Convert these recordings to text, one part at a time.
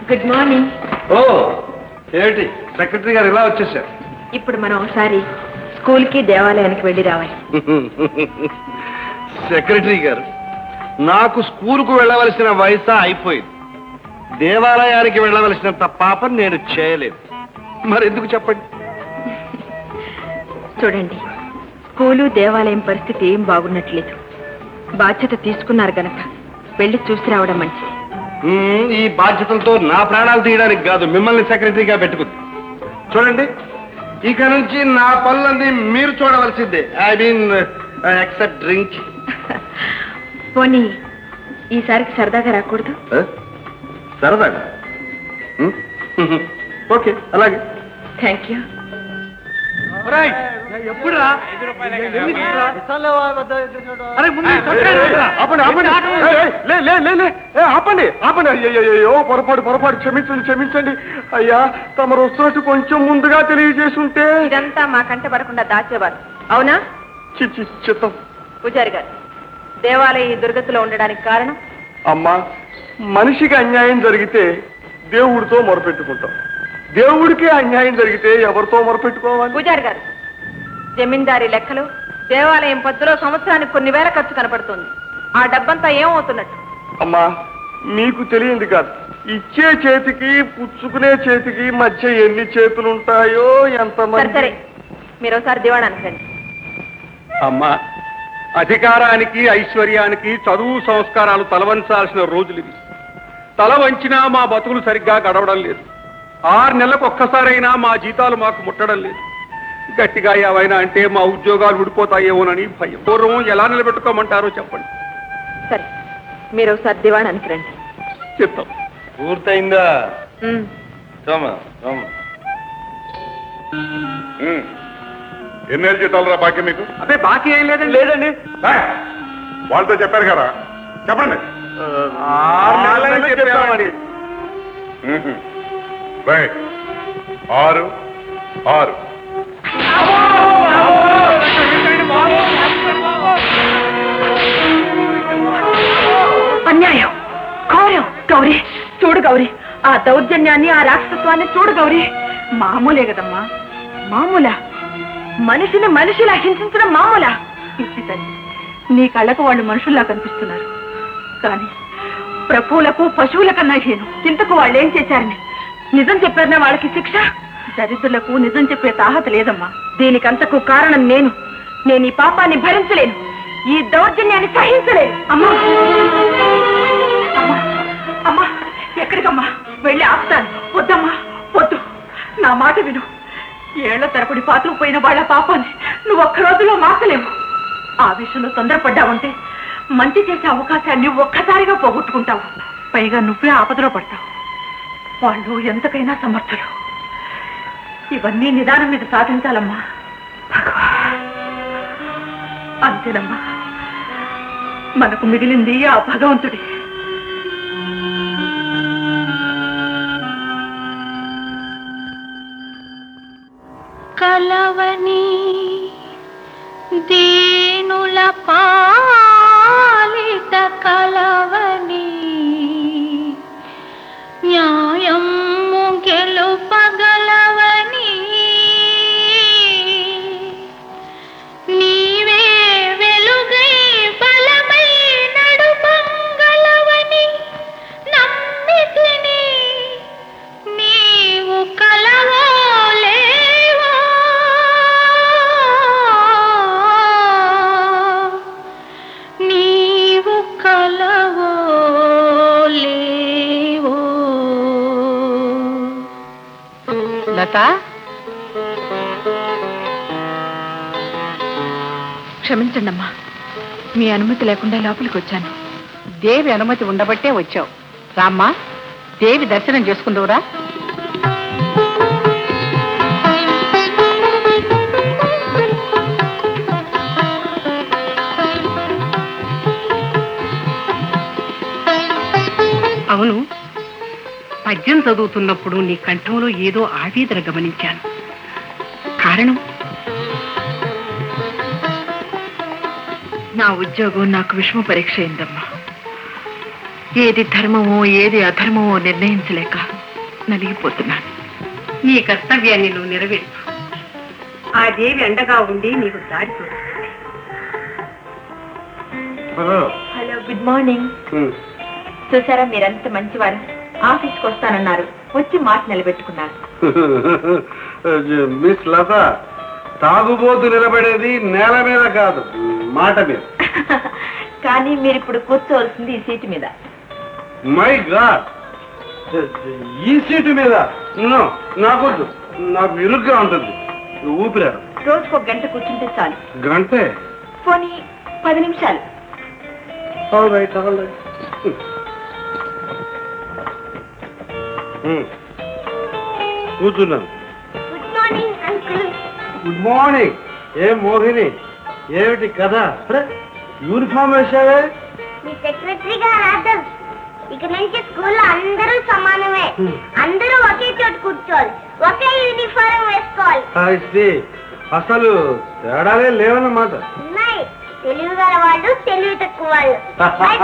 Good morning. ఓ ఏంటి secretary గారు ఇలా వచ్చేసారు? ఇప్పుడు మనం ఒకసారి స్కూల్కి దేవాలయానికి వెళ్ళి రావాలి. సెక్రటరీ గారు, నాకు స్కూల్కు వెళ్ళవలసిన వయసు అయిపోయింది. దేవాలయానికి వెళ్ళవలసినంత పాపం నేను చేయలేదు. మరి ఎందుకు చెప్పండి? చూడండి, స్కూలు దేవాలయం పరిస్థితి ఏం బాగున్నట్లేదు. బాధ్యత తీసుకున్నారు గనక వెళ్ళి చూసి రావడం మంచిది. ఈ బాధ్యతలతో నా ప్రాణాలు తీయడానికి కాదు, మిమ్మల్ని సెక్రటరీగా పెట్టుకుంది. చూడండి, ఇక నుంచి నా పనులన్నీ మీరు చూడవలసిందే. I mean except drink. పోనీ ఈసారికి సరదాగా రాకూడదు? సరదాగా? ఓకే, అలాగే. Thank you. ఎప్పుడురా? ఆపండి ఆపండి. అయ్యో పొరపాటు క్షమించండి అయ్యా. తమరు వస్తున్నట్టు కొంచెం ముందుగా తెలియజేసి ఉంటే. ఇదంతా మా కంట పడకుండా దాచేవారు, అవునా? చిత్తం. పూజారి గారు, దేవాలయం ఈ దుర్గతిలో ఉండడానికి కారణం? అమ్మా, మనిషికి అన్యాయం జరిగితే దేవుడితో మొరపెట్టుకుంటాం. దేవుడికి అన్యాయం జరిగితే ఎవరితో మొరపెట్టుకోవాలి? పూజారి గారు, జమీందారీ లెక్కలు దేవాలయం పద్దులో సంవత్సరానికి కొన్ని వేల ఖర్చు కనపడుతుంది. ఆ డబ్బంతా ఏమవుతున్నట్టు? అమ్మా, మీకు తెలియంది కాదు. ఇచ్చే చేతికి పుచ్చుకునే చేతికి మధ్య ఎన్ని చేతులుంటాయో ఎంతమంది. సరే, మీరు ఒకసారి దివాణానికి రండి. అమ్మా, అధికారానికి ఐశ్వర్యానికి చదువు సంస్కారాలు తలవంచాల్సిన రోజులు ఇవి. తల వంచినా మా బతుకులు సరిగ్గా గడవడం లేదు. 6 నెలలకు ఒక్కసారైనా మా జీతాలు మాకు ముట్టడం లేదు. గట్టిగా ఏవైనా అంటే మా ఉద్యోగాలు ఊడిపోతాయేమోనని భయం. పూర్వం ఎలా నిలబెట్టుకోమంటారో చెప్పండి. సరే, మీరు ఒకసారి దివాణానికి రండి. చెప్తాం. పూర్తయిందా? ఎన్నేళ్ళు జీతాలు రా బాకీ మీకు? అదే బాకీ ఏం లేదండి. వాళ్ళతో చెప్పారు కదా, చెప్పండి. 6 నెలలు చెప్పామండి. 6 అన్యాయం, ఘోరం. గౌరీ చూడు, గౌరీ ఆ దౌర్జన్యాన్ని, ఆ రాక్షసత్వాన్ని చూడు గౌరీ. మామూలే కదమ్మా, మామూలా? మనిషిని మనిషిలా హింసించడం మామూలా? తల్లి, నీ కళ్ళకు వాళ్ళు మనుషుల్లా కనిపిస్తున్నారు, కానీ ప్రభువులకు పశువుల కన్నా హీనం. ఇంతకు వాళ్ళు ఏం చేశారని నిజం చెప్పారనే వాళ్ళకి శిక్ష? దరిద్రులకు నిజం చెప్పే తాహత లేదమ్మా. దీనికంతకు కారణం నేను ఈ పాపాన్ని భరించలేను, ఈ దౌర్జన్యాన్ని సహించలేను. అమ్మా అమ్మా అమ్మా, ఎక్కడికమ్మా? వెళ్ళి ఆపుతాను. వద్దమ్మా, వద్దు, నా మాట విను. ఏళ్ల తరపుడి పాతుకుపోయిన వాళ్ళ పాపాన్ని నువ్వు ఒక్క రోజులో మార్చలేవు. ఆ విషయంలో తొందరపడ్డావంటే మంచి చేసే అవకాశాన్ని ఒక్కసారిగా పోగొట్టుకుంటావు. పైగా నువ్వే ఆపదలో పడతావు. వాళ్ళు ఎంతకైనా సమర్థులు. ఇవన్నీ నిదానం మీద సాధించాలమ్మా. అంతేనమ్మా, మనకు మిగిలింది ఆ భగవంతుడి. కలవని దీనుల పాలిట కలవని న్యాయము గెలుపగలవని నీవే వెలుగై బలమై నడుపంగలవని నమ్మితిని. నీవు కలవో లేవో నీవు కలవో లేవో. లత, క్షమించండమ్మా, మీ అనుమతి లేకుండా లోపలికి వచ్చాను. దేవి అనుమతి ఉండబట్టే వచ్చావు. రామ్మా, దేవి దర్శనం చేసుకుందువురా. అవును, పద్యం చదువుతున్నప్పుడు నీ కంఠంలో ఏదో ఆవేదన గమనించాను. కారణం? నా ఉద్యోగం నాకు విషమ పరీక్ష అయిందమ్మా. ఏది ధర్మమో ఏది అధర్మమో నిర్ణయించలేక నలిగిపోతున్నాను. నీ కర్తవ్యాన్ని నువ్వు నెరవేర్చు. ఆ దేవి అండగా ఉండి నీకు దారి చూస్తుంది. Hello, good morning. చూసారా, మీరంత మంచివారు. ఆఫీస్కి వస్తానన్నారు, వచ్చి మాట నిలబెట్టుకున్నారు. మిస్ లత, తాగుబోతు నిలబడేది నేల మీద కాదు, మాట మీద. కానీ మీరు ఇప్పుడు కూర్చోవలసింది ఈ సీటు మీద. మై గాడ్, ఈ సీటు మీద నాకొద్దు, నాకు ఇరుగ్గా ఉంటుంది, ఊపిరారు. రోజుకు 1 గంట కూర్చుంటే చాలు. గంటే? పోనీ 10 నిమిషాలు. కూర్చున్నాను. Good morning uncle. Good morning. ఏ మోహిని, ఏమిటి కదా యూనిఫామ్ వేసావే? మీ సెక్రటరీ గారు ఆర్డర్. ఇక నుంచి స్కూల్లో అందరూ సమానమే. అందరూ ఒకే చోట కూర్చోవాలి, ఒకే యూనిఫారం వేసుకోవాలి. అసలు తేడాలే లేవన్నమాట. ఉన్నాయి, తెలివి గల వాళ్ళు, తెలివి తక్కువ వాళ్ళు. Bye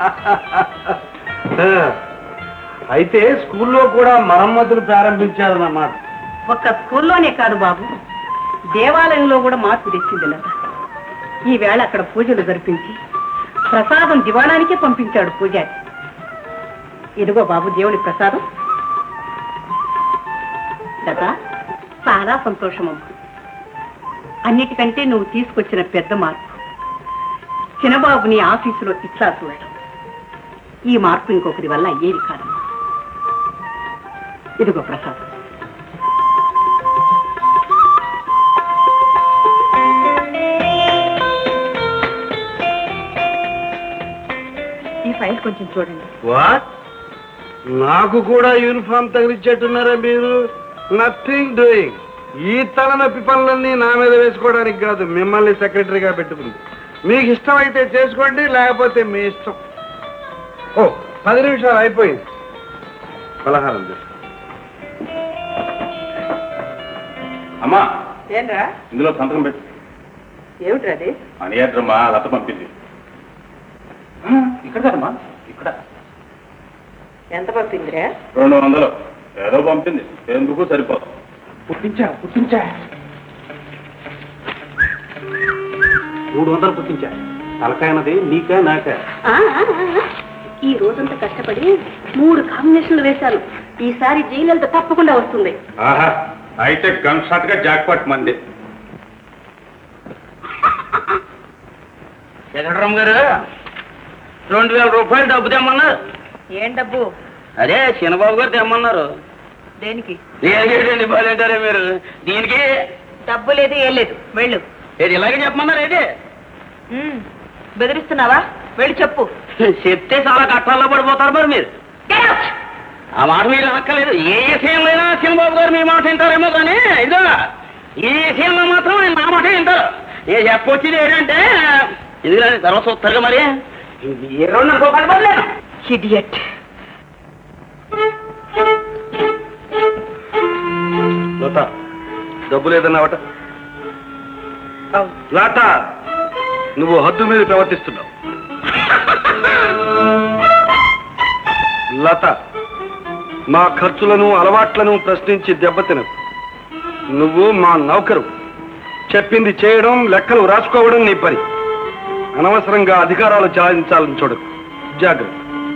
bye. అయితే స్కూల్లో కూడా మరమ్మతులు ప్రారంభించారన్నమాట. ఒక్క స్కూల్లోనే కాదు బాబు, దేవాలయంలో కూడా మార్పు తెచ్చింది లత. ఈ వేళ అక్కడ పూజలు జరిపించి ప్రసాదం దివాణానికే పంపించాడు పూజారి. ఇదిగో బాబు దేవుడి ప్రసాదం. లత, చాలా సంతోషమమ్మా. అన్నిటికంటే నువ్వు తీసుకొచ్చిన పెద్ద మార్పు చిన్నబాబుని ఆఫీసులో ఇట్లా చూడటం. ఈ మార్పు ఇంకొకరి వల్ల అయ్యేది కాదమ్మా. ఇదిగో ప్రసాదం. ఈ ఫైల్ కొంచెం చూడండి. వాట్? నాకు కూడా యూనిఫామ్ తగిలిచ్చేట్టున్నారా మీరు? Nothing doing. ఈ తలనొప్పి పనులన్నీ నా మీద వేసుకోవడానికి కాదు, మిమ్మల్ని సెక్రటరీగా పెట్టుకుంది. మీకు ఇష్టమైతే చేసుకోండి, లేకపోతే మీ ఇష్టం. ఓ, 10 నిమిషాలు అయిపోయింది. పలహారం తీసుకో. అమ్మా, ఏంట్రా? ఇందులో సంతకం పెట్టు. ఏమిట్రా అది? అనియద్రమ్మా, లత పంపింది. ఇక్కడ కదమ్మా, ఇక్కడ. ఎంత పంపిందిరా? 200. ఏదో పంపింది, ఎందుకు సరిపోదు. పుట్టించా 300 పుట్టించా. తలకాయనది నీకా నాకా? ఈ రోజంతా కష్టపడి 3 కాంబినేషన్లు వేశాను. ఈసారి జైలు తప్పకుండా వస్తుంది. ఆహా, అయితే గన్ షాట్ గా జాక్పాట్ మంది. వెంకటరామ్ గారు 2000 రూపాయలు డబ్బు తెమ్మన్నారు. ఏం డబ్బు? అదే చిన్నబాబు గారు తెమ్మన్నారు. దేనికి? ఏంటండి బాగాంటారే మీరు? దీనికి డబ్బు లేదు, ఏం లేదు. వెళ్ళు. ఏది ఇలాగే చెప్పమన్నారు? ఏంటి బెదిరిస్తున్నావా? వెళ్ళి చెప్పు. చెప్తే చాలా కష్టాల్లో పడిపోతారు మరి మీరు. ఆ మాట మీరు అనక్కర్లేదు. ఏ విషయంలో చిన్నబాబు గారు మీ మాట వింటారేమో కానీ ఇదో ఈ విషయంలో మాత్రం ఆయన నా మాట వింటారు. ఏ చెప్పొచ్చింది ఏంటంటే ఇది తర్వాత చూస్తారుగా మరి. 200 రూపాయలు పడలేదు. ఇడియట్. లత, డబ్బు లేదన్నావట? లత, నువ్వు హద్దు మీద ప్రవర్తిస్తున్నావు. లత, మా ఖర్చులను అలవాట్లను ప్రశ్నించి దెబ్బతినవు. నువ్వు మా నౌకరు. చెప్పింది చేయడం, లెక్కలు రాసుకోవడం నీ పని. అనవసరంగా అధికారాలు చాలించాలని చూడకు. జాగ్రత్త.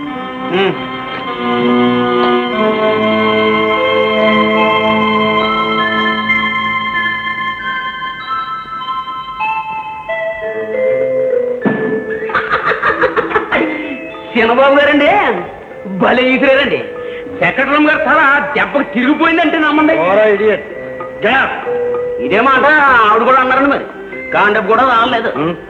చిన్నబాబు గారండి భలే ఈసారండి. సెక్రటరీ గారు చాలా దెబ్బకు తిరిగిపోయిందంటే నమ్మండి. ఇదే మాట ఆవిడ కూడా అన్నారండి. మరి కాండపు కూడా రాలేదు.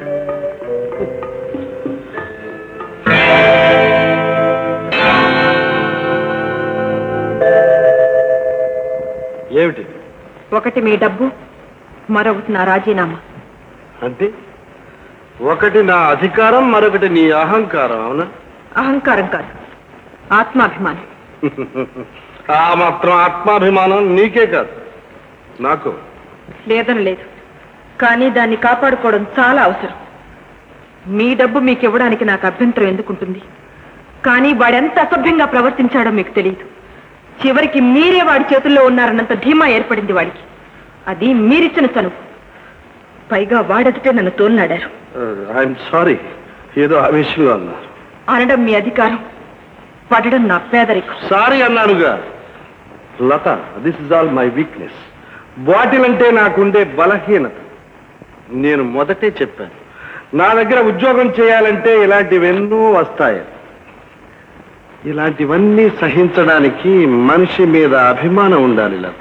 ఏమిటి? ఒకటి మీ డబ్బు, మరొకటి నా రాజీనామా. అంటే ఒకటి నా అధికారం, మరొకటి నీ అహంకారం. అవునా? అహంకారం కాదు, ఆత్మాభిమానం. ఆ మాత్రం ఆత్మాభిమానం నీకే కాదు, నాకు. లేదని లేదు, కానీ దాన్ని కాపాడుకోవడం చాలా అవసరం. మీ డబ్బు మీకు ఇవ్వడానికి నాకు అభ్యంతరం ఎందుకుంటుంది? కానీ వాడెంత అసభ్యంగా ప్రవర్తించాడో మీకు తెలియదు. చివరికి మీరే వాడి చేతుల్లో ఉన్నారన్నంత ధీమా ఏర్పడింది వాడికి. అది మీరిచ్చిన చనువు. పైగా వాడెదుటే నన్ను తోలనాడారు. ఐఎమ్ సారీ, ఏదో ఆవేశంగా అన్నారు. అనడం మీ అధికారం, పడడం నా పేదరికం. సారీ అన్నానుగా Latha. This is all my weakness. Bottle అంటే నాకుండే బలహీనత. నేను మొదటే చెప్పాను, నా దగ్గర ఉద్యోగం చేయాలంటే ఇలాంటివెన్నో వస్తాయి. ఇలాంటివన్నీ సహించడానికి మనిషి మీద అభిమానం ఉండాలి లత.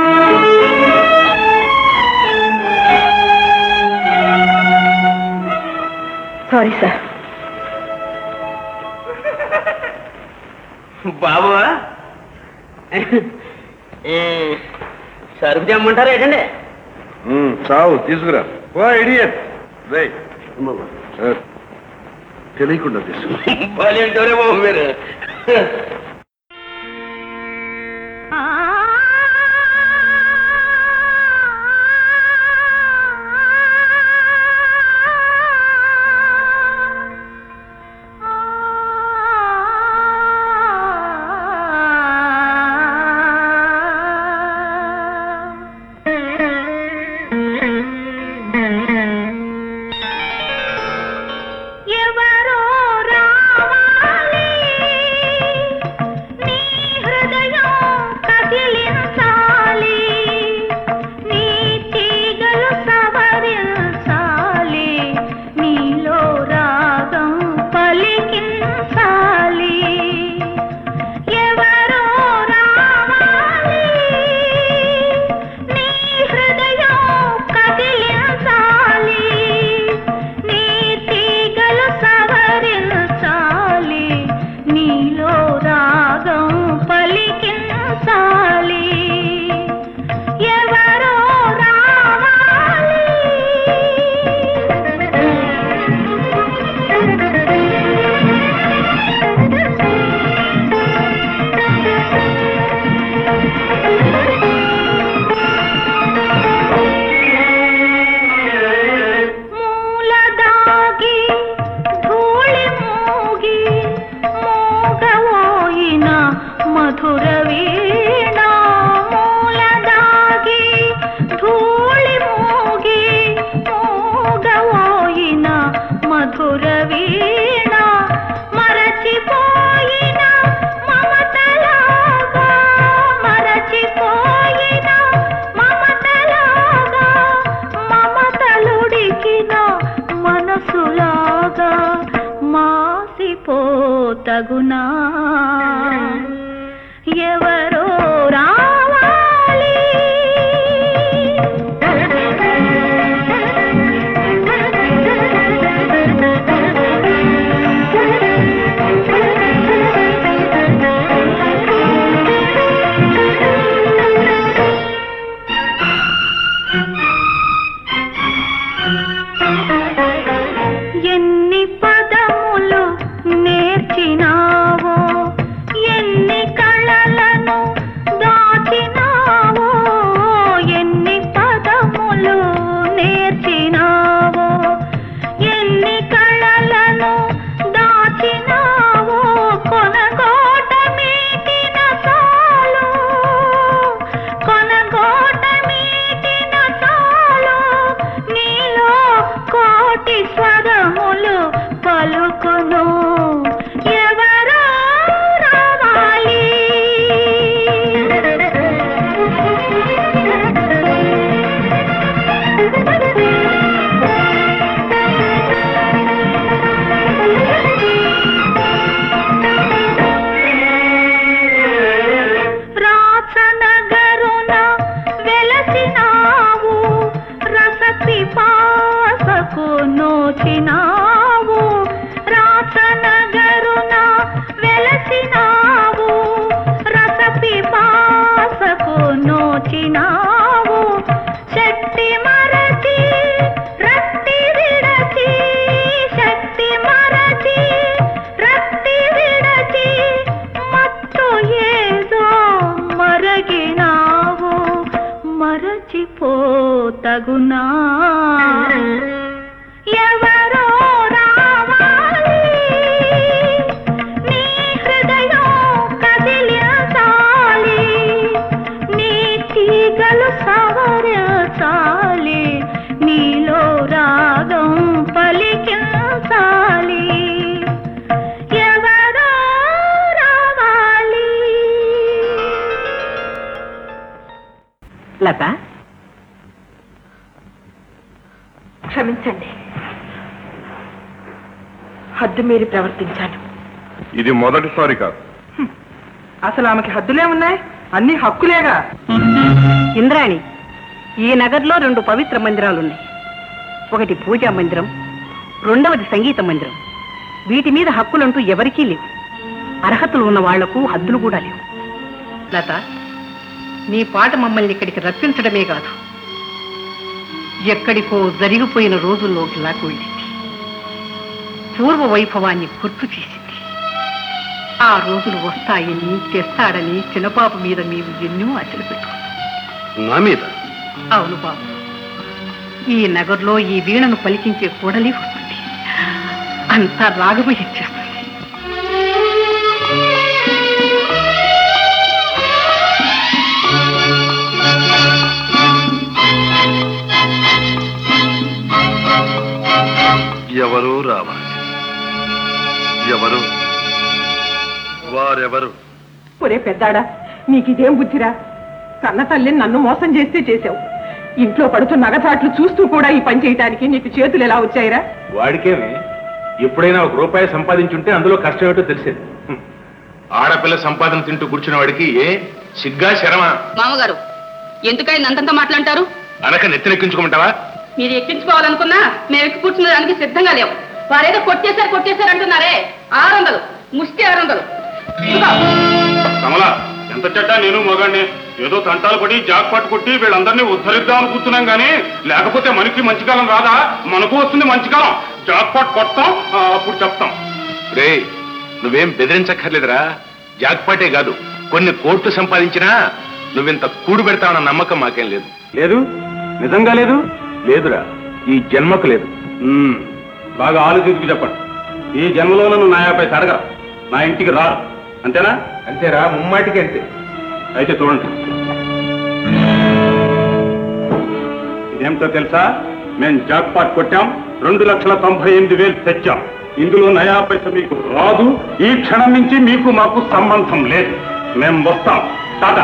Sorry sir. బాబు సరుకు తెమ్మంటారా ఏంటండి? చావు తీసుకురా. ఓ ఇడియట్, తెలియకుండా తీసుకురా. బాలేంటారే బాబు మీరు. తగునా ఎవరో రావాలి. ఎన్ని పదములు నేర్చినావో, ఎన్ని కళలను దాచినావో, ఎన్ని పదములు నేర్చినావో, ఎన్ని కళలను దాచినావో, కొనగోట మీటిన చాలు, కొనగోట మీటిన చాలు, నీలో కోటి స్వరములు పలుకును. ఎవరో రావాలి. రాచనగరున వెలసినావు, రసపిపాసకు నోచినావు. రాచనగరున వెలసినావు, రసపిపాసకు నోచినావు. శక్తి మరచి రక్తి విడచి, శక్తి మరచి రక్తి విడచి, మత్తు ఏదో మరగినావు. మరచిపోతగునా ఎవరో రావాలి. నీ లత? క్షమించండి, హద్దు మీరి ప్రవర్తించాను. ఇది మొదటిసారి కాదు. అసలు ఆమెకి హద్దులే ఉన్నాయి, అన్ని హక్కులేగా. ఇంద్రాణి, ఈ నగర్లో 2 పవిత్ర మందిరాలున్నాయి. ఒకటి పూజా మందిరం, రెండవది సంగీత మందిరం. వీటి మీద హక్కులంటూ ఎవరికీ లేవు. అర్హతలు ఉన్న వాళ్లకు హద్దులు కూడా లేవు. లత, నీ పాట మమ్మల్ని ఇక్కడికి రప్పించడమే కాదు, ఎక్కడికో జరిగిపోయిన రోజుల్లోకి లాక్కు వెళ్ళింది. పూర్వ వైభవాన్ని గుర్తు చేసింది. ఆ రోజులు వస్తాయని, తెస్తాడని చిన్నపాప మీద మేము ఎన్నో ఆశలు పెట్టుకున్నాం. నా మీద? అవును బాబు, ఈ నగర్లో ఈ వీణను పలికించే కూడలి వస్తుంది. అంతా రాగమయం చేస్తుంది. ఎవరు రావాలి? ఎవరు? వారెవరు? ఒరే పెద్దాడా, నీకిదేం బుద్ధిరా? కన్న తల్లిని నన్ను మోసం చేస్తే చేశావు. ఇంట్లో పడుతున్న నగచాట్లు చూస్తూ కూడా ఈ పని చేయటానికి నీకు చేతులు ఎలా వచ్చాయిరా? వాడికేమి ఎప్పుడైనా 1 రూపాయి సంపాదించుంటే అందులో కష్టం ఏమిటో తెలిసేది. ఆడపిల్ల సంపాదన తింటూ కూర్చున్న వాడికి సిగ్గా శరమా? మామగారు, ఎందుకై నంతంతా మాట్లాంటారు? అనక నెత్తినెక్కించుకోమంటావా? మీరు ఎక్కించుకోవాలనుకున్నా మేము ఎక్కి కూర్చున్న దానికి సిద్ధంగా లేవు. వారేదో కొట్టేశారు అంటున్నారే. 600, ముష్టి 600. కమలా, ఎంత చెడ్డా నేను మగాడిని. ఏదో తంటాలు పడి జాక్పాట్ కొట్టి వీళ్ళందరినీ ఉద్ధరిద్దామని కూర్చున్నాం గానీ, లేకపోతే మనకి మంచి కాలం రాదా? మనకు వస్తుంది మంచి కాలం. జాక్పాట్ కొడతాం, అప్పుడు చెప్తాం. రే, నువ్వేం బెదిరించక్కర్లేదురా. జాక్పాటే కాదు, కొన్ని కోట్లు సంపాదించినా నువ్వింత కూడు పెడతావన్న నమ్మకం మాకేం లేదు. లేదు? నిజంగా లేదు? లేదురా, ఈ జన్మకు లేదు. బాగా ఆలోచించుకు చెప్పండి. ఈ జన్మలో నన్ను నా 50 అడగరా, నా ఇంటికి రారు. అంతేనా? అంతేరా, ముమ్మాటికి అంతే. అయితే చూడండి, ఇదేమిటో తెలుసా? మేము జాక్పాట్ కొట్టాం, 2,98,000 తెచ్చాం. ఇందులో నయా పైస మీకు రాదు. ఈ క్షణం నుంచి మీకు మాకు సంబంధం లేదు. మేము వస్తాం. టాటా.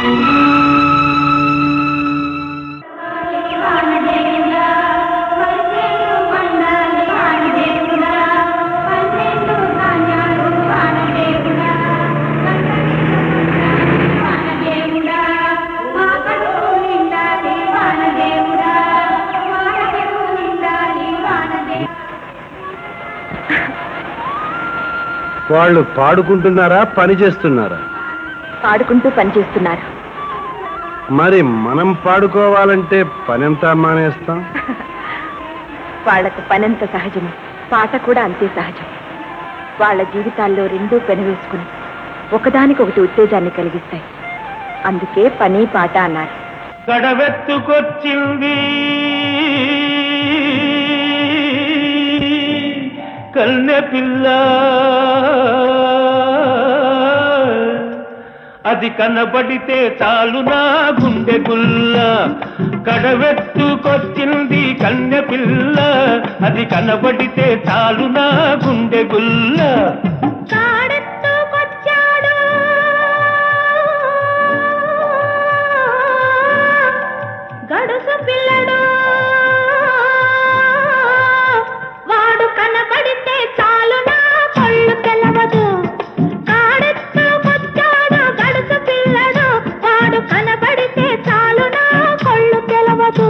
వాళ్ళు పాడుకుంటున్నారా, పని చేస్తున్నారా? పాడుకుంటూ పనిచేస్తున్నారు. మరి మనం పాడుకోవాలంటే పనంతా మానేస్తాం. వాళ్లకు పనంత సహజమే, పాట కూడా అంతే సహజం. వాళ్ళ జీవితాల్లో రెండూ పెనవేసుకుని ఒకదానికొకటి ఉత్తేజాన్ని కలిగిస్తాయి. అందుకే పని పాట అన్నారు. గడవెత్తుకొచ్చింది కన్నె పిల్ల, అది కనబడితే చాలు నా గుండె గుల్ల. గడవెత్తుకొచ్చింది కన్నె పిల్ల, అది కనబడితే చాలు నా గుండె గుల్ల. గడుసు పిల్లడు వాడు కనబడితే చాలు నా కళ్ళు తెలవదు. కాడెత్తుకొచ్చాడు గడుసు పిల్లడు, వాడు కనబడితే చాలు నా కళ్ళు తెలవదు.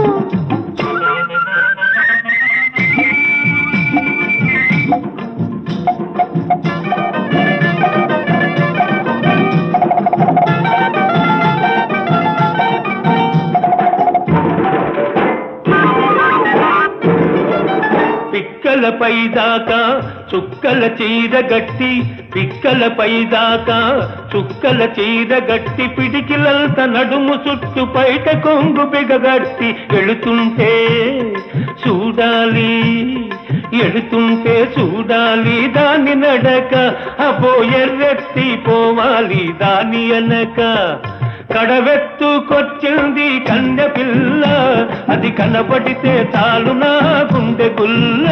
పిక్కలపై దాకా చుక్కల చీర గట్టి, పిక్కలపై దాకా చుక్కల చీర గట్టి, పిడికిలంత నడుము చుట్టు పైట కొంగు బిగగట్టి ఎడుతుంటే చూడాలి, ఎడుతుంటే చూడాలి దాని నడక. అపో ఎర్రెత్తి పోవాలి దాని అనక. కడవెత్తుకొచ్చింది కన్నె పిల్ల, అది కనబడితే చాలు నా గుండె గుల్ల.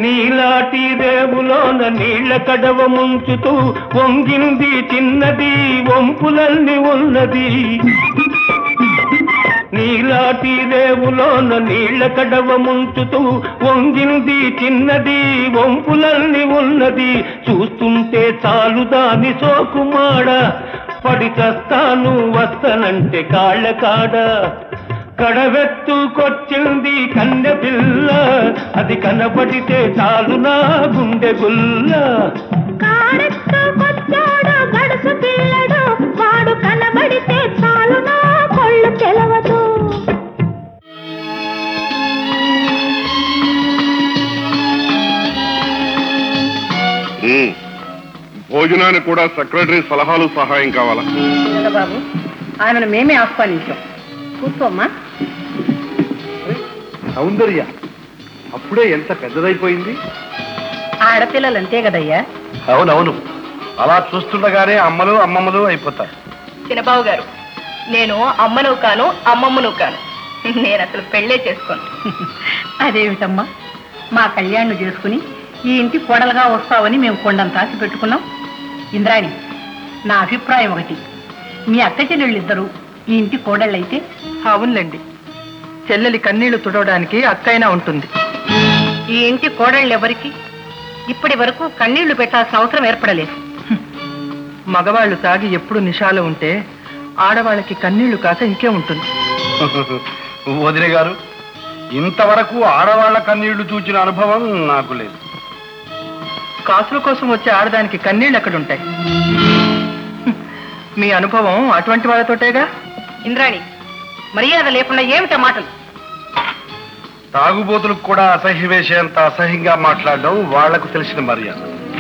నీలాటి రేవులోన నీళ్ల కడవ ముంచుతూ వంగింది చిన్నది వంపులల్ని ఉన్నది. నీలాటి రేవులోన నీళ్ల కడవ ముంచుతూ వంగింది చిన్నది వంపులల్ని ఉన్నది. చూస్తుంటే చాలు దాని సోకుమాడ, పడి చస్తాను వస్తనంటే కాళ్ళ కాడ. కడవెత్తుకొచ్చింది కన్నె పిల్ల, అది కనపడితే చాలు నా గుండె గుల్ల. కాడెత్తుకొచ్చాడు గడుసు పిల్లడు, వాడు కనబడితే చాలు నా కొళ్ళు తెలవదు. భోజనానికి కూడా సెక్రటరీ సలహాలు సహాయం కావాలా? బాబు, ఆయనను మేమే ఆహ్వానించాం. కూర్చోమ్మా. సౌందర్య అప్పుడే ఎంత పెద్దదైపోయింది. ఆడపిల్లలు అంతే కదయ్యా. అవునవును, అలా చూస్తుండగానే అమ్మలు అమ్మమ్మలు అయిపోతారు. చిన్నబాబు గారు, నేను అమ్మను కాను అమ్మమ్మను కాను. నేను అసలు పెళ్ళే చేసుకోను. అదేమిటమ్మా, మా కళ్యాణ్ను చేసుకుని ఈ ఇంటి కోడలుగా వస్తావని మేము కొండంత ఆశ పెట్టుకున్నాం. ఇంద్రాణి, నా అభిప్రాయం ఒకటి, మీ అక్క చెల్లెళ్ళిద్దరూ ఈ ఇంటి కోడళ్ళైతే. అవునులేండి, చెల్లెలి కన్నీళ్లు తుడవడానికి అక్కైనా ఉంటుంది. ఈ ఇంటి కోడళ్ళు ఎవరికి ఇప్పటి వరకు కన్నీళ్లు పెట్టాల్సిన అవసరం ఏర్పడలేదు. మగవాళ్ళు తాగి ఎప్పుడు నిషాలో ఉంటే ఆడవాళ్ళకి కన్నీళ్లు కాక ఇంకే ఉంటుంది. వదిన గారు, ఇంతవరకు ఆడవాళ్ల కన్నీళ్లు చూచిన అనుభవం నాకు లేదు. కాసుల కోసం వచ్చే ఆడదానికి కన్నీళ్ళు ఎక్కడుంటాయి? మీ అనుభవం అటువంటి వాళ్ళతోటేగా. ఇంద్రాణి, మర్యాద లేకుండా ఏమిటా మాటలు? తాగుబోతులకు కూడా అసహ్య వేసేంత అసహ్యంగా మాట్లాడడం వాళ్లకు తెలిసిన మర్యాద.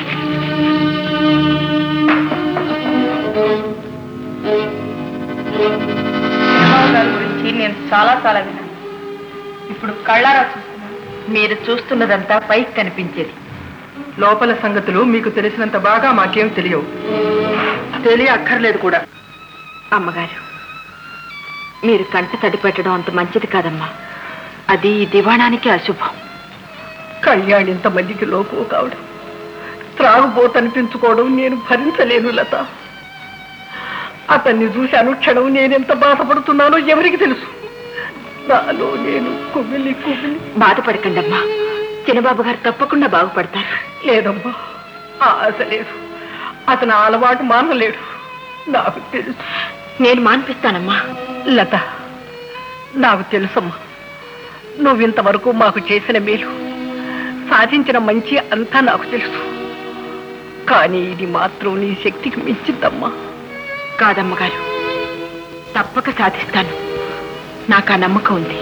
గారి గురించి నేను చాలా విన్నాను. ఇప్పుడు కళ్ళారా చూస్తున్నాను. మీరు చూస్తున్నదంతా పైకి కనిపించేది, లోపల సంగతులు మీకు తెలిసినంత బాగా మాకేం తెలియవు. అక్కర్లేదు కూడా. అమ్మగారు, మీరు కంట తడి పెట్టడం అంత మంచిది కాదమ్మా. అది ఈ దివాణానికి అశుభం. కళ్యాణ్ ఇంతమందికి లోపు కావడం, త్రాగుబోతనిపించుకోవడం నేను భరించలేను లత. అతన్ని చూసి అనుక్షణం నేనెంత బాధపడుతున్నానో ఎవరికి తెలుసు. నాలో నేను కుమిలి బాధపడకండమ్మా. చిన్నబాబు గారు తప్పకుండా బాగుపడతారు. లేదమ్మా, ఆశ లేదు. అతను అలవాటు మానలేడు, నాకు తెలుసు. నేను మాన్పిస్తానమ్మా. లత, నాకు తెలుసమ్మా, నువ్వింతవరకు మాకు చేసిన మేలు, సాధించిన మంచి అంతా నాకు తెలుసు. కానీ ఇది మాత్రం నీ శక్తికి మించిందమ్మా. కాదమ్మగారు, తప్పక సాధిస్తాను. నాకు ఆ నమ్మకం ఉంది.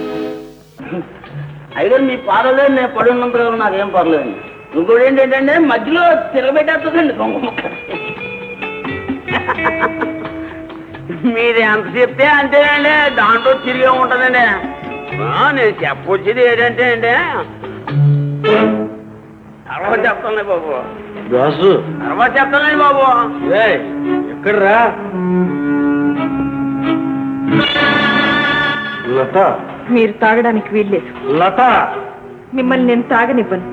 అయితే మీ పాదలే నేను పడి ఉన్నందుకు నాకేం పర్లేదు. ఇంకోటి ఏంటంటే మధ్యలో తిరగబెట్టేస్తుందండి దొంగ ముక్క. మీరు ఎంత చెప్తే అంతేనండి, దాంట్లో తిరిగే ఉంటుందండి. నేను చెప్పొచ్చేది ఏంటంటే అండి, తర్వాత చెప్తానండి బాబు. తర్వాత చెప్తానండి బాబు. ఎక్కడరా లత? మీరు తాగడానికి వీల్లేదు. లత, మిమ్మల్ని నేను తాగనివ్వను.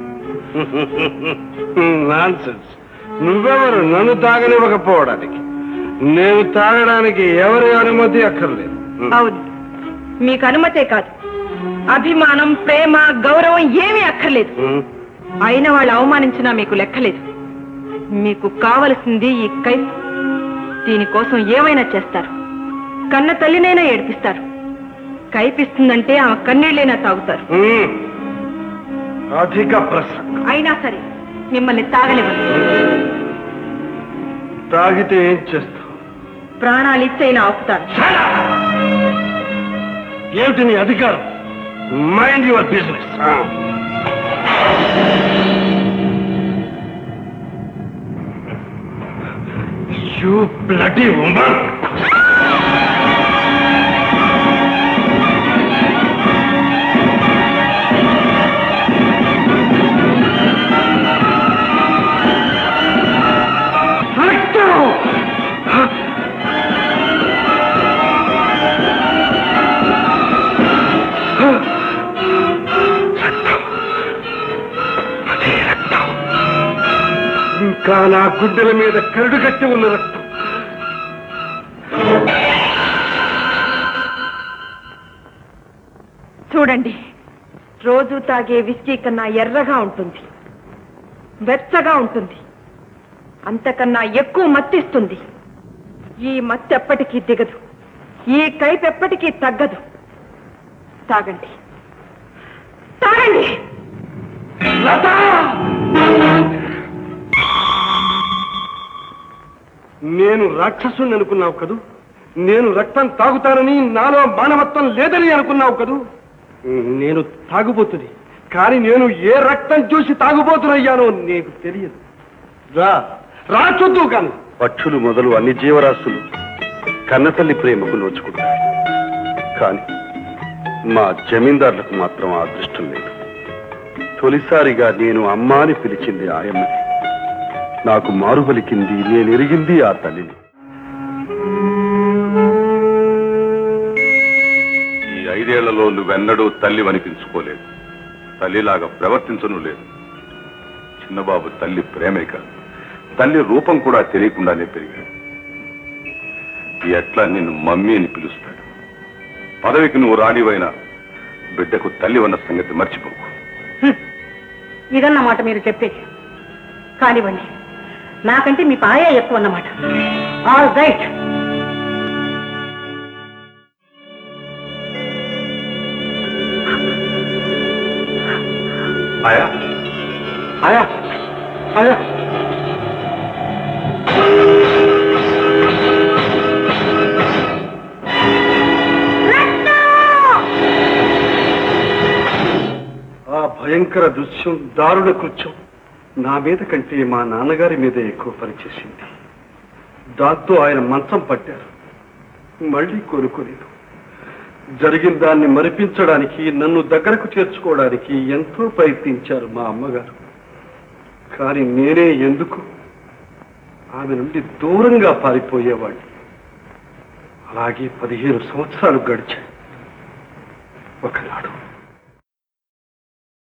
నాన్సెన్స్. నువ్వెవరు నన్ను తాగనివ్వకపోవడానికి? నేను తాగడానికి ఎవరి అనుమతి అక్కర్లేదు. అవును, మీకు అనుమతే కాదు, అభిమానం, ప్రేమ, గౌరవం ఏమీ అక్కర్లేదు. అయిన వాళ్ళు అవమానించినా మీకు లెక్కలేదు. మీకు కావలసింది ఈ కైఫ్. దీనికోసం ఏమైనా చేస్తారు. కన్న తల్లినైనా ఏడిపిస్తారు. కైపిస్తుందంటే ఆమె కన్నీళ్ళైనా తాగుతారు. అధిక ప్రసంగం. అయినా సరే మిమ్మల్ని తాగనివ్వను. తాగితే ఏం చేస్తావు? ప్రాణాలు ఇచ్చైనా ఆపుతాను. ఏమిటి నీ అధికారం? Mind your business. You bloody woman. ఇంకా నా గుండెల మీద కరుడు కట్టి ఉన్న రక్తం. చూడండి, రోజు తాగే విస్కీ కన్నా ఎర్రగా ఉంటుంది, వెచ్చగా ఉంటుంది, అంతకన్నా ఎక్కువ మత్తిస్తుంది. ఈ మత్తు ఎప్పటికీ దిగదు, ఈ కైపు ఎప్పటికీ తగ్గదు. తాగండి, తాగండి. నేను రాక్షసుని అనుకున్నావు కదూ, నేను రక్తం తాగుతానని, నాలో మానవత్వం లేదని అనుకున్నావు కదూ. నేను తాగుబోతుంది, కానీ నేను ఏ రక్తం చూసి తాగుబోతున్నయ్యానో నీకు తెలియదు. రా చూద్దు. కాని పక్షులు మొదలు అన్ని జీవరాశులు కన్నతల్లి ప్రేమకు నోచుకుంటాయి, కానీ మా జమీందారులకు మాత్రం ఆ అదృష్టం లేదు. తొలిసారిగా నేను అమ్మ అని పిలిచింది ఆయమ్మని, నాకు మారు పలికింది, నేను ఎరిగింది ఆ తల్లిని. ఈ 5 ఏళ్లలో నువ్వెన్నడూ తల్లి అనిపించుకోలేదు, తల్లిలాగా ప్రవర్తించను లేదు. చిన్నబాబు తల్లి ప్రేమే కాదు, తల్లి రూపం కూడా తెలియకుండానే పెరిగాడు. ఎట్లా నిన్ను మమ్మీ అని పిలుస్తాడు. పదవికి నువ్వు రానివైనా బిడ్డకు తల్లి ఉన్న సంగతి మర్చిపోకు. ఇదన్నమాట మీరు చెప్పేది. కానివ్వండి, నాకంటే మీ పాయ ఎక్కువ అన్నమాట. All right. ఆయా ఆయా ఆయా ఆ భయంకర దృశ్యం, దారుణ కృత్యం నా మీద కంటే మా నాన్నగారి మీదే ఎక్కువ పనిచేసింది. దాంతో ఆయన మంచం పట్టారు, మళ్ళీ కోరుకోలేదు. జరిగిన దాన్ని మరిపించడానికి, నన్ను దగ్గరకు చేర్చుకోవడానికి ఎంతో ప్రయత్నించారు మా అమ్మగారు. కానీ నేనే ఎందుకు ఆమె నుండి దూరంగా పారిపోయేవాడిని. అలాగే 15 సంవత్సరాలు గడిచాయి. ఒకనాడు